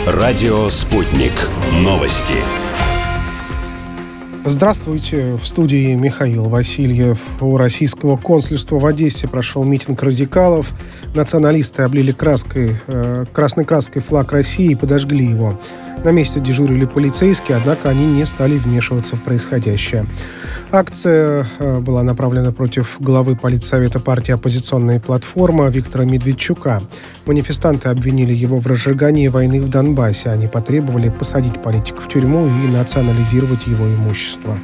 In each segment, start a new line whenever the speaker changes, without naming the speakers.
Радио «Спутник». Новости.
Здравствуйте. В студии Михаил Васильев. У российского консульства в Одессе прошел митинг радикалов. Националисты облили красной краской флаг России и подожгли его. На месте дежурили полицейские, однако они не стали вмешиваться в происходящее. Акция была направлена против главы политсовета партии «Оппозиционная платформа» Виктора Медведчука. Манифестанты обвинили его в разжигании войны в Донбассе. Они потребовали посадить политика в тюрьму и национализировать его имущество.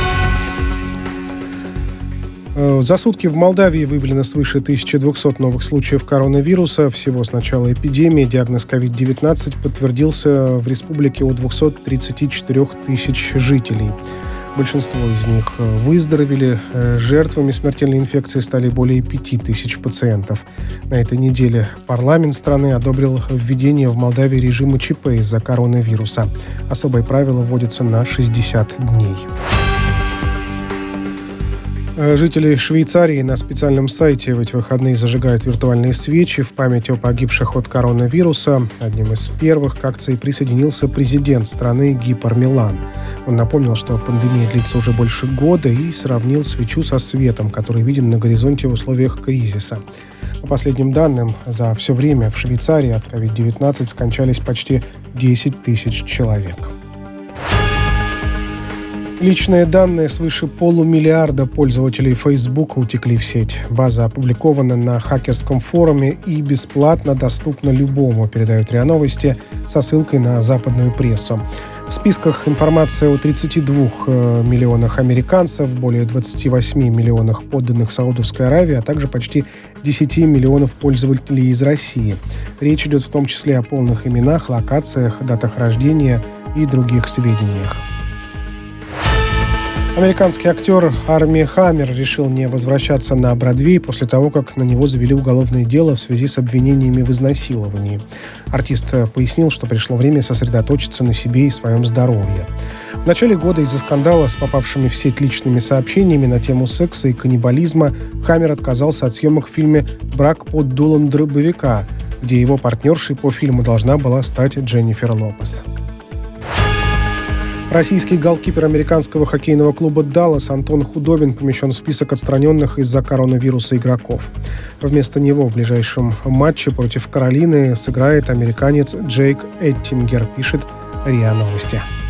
За сутки в Молдавии выявлено свыше 1200 новых случаев коронавируса. Всего с начала эпидемии диагноз COVID-19 подтвердился в республике у 234 тысяч жителей. Большинство из них выздоровели. Жертвами смертельной инфекции стали более 5000 пациентов. На этой неделе парламент страны одобрил введение в Молдавии режима ЧП из-за коронавируса. Особые правила вводятся на 60 дней. Жители Швейцарии на специальном сайте в эти выходные зажигают виртуальные свечи в память о погибших от коронавируса. Одним из первых к акции присоединился президент страны Ги Пармелан. Он напомнил, что пандемия длится уже больше года, и сравнил свечу со светом, который виден на горизонте в условиях кризиса. По последним данным, за все время в Швейцарии от COVID-19 скончались почти 10 тысяч человек. Личные данные свыше полумиллиарда пользователей Facebook утекли в сеть. База опубликована на хакерском форуме и бесплатно доступна любому, передают РИА Новости со ссылкой на западную прессу. В списках информация о 32 миллионах американцев, более 28 миллионах подданных Саудовской Аравии, а также почти 10 миллионов пользователей из России. Речь идет в том числе о полных именах, локациях, датах рождения и других сведениях. Американский актер Арми Хаммер решил не возвращаться на Бродвей после того, как на него завели уголовное дело в связи с обвинениями в изнасиловании. Артист пояснил, что пришло время сосредоточиться на себе и своем здоровье. В начале года из-за скандала с попавшими в сеть личными сообщениями на тему секса и каннибализма Хаммер отказался от съемок в фильме «Брак под дулом дробовика», где его партнершей по фильму должна была стать Дженнифер Лопес. Российский голкипер американского хоккейного клуба «Даллас» Антон Худобин помещен в список отстраненных из-за коронавируса игроков. Вместо него в ближайшем матче против Каролины сыграет американец Джейк Эттингер, пишет РИА Новости.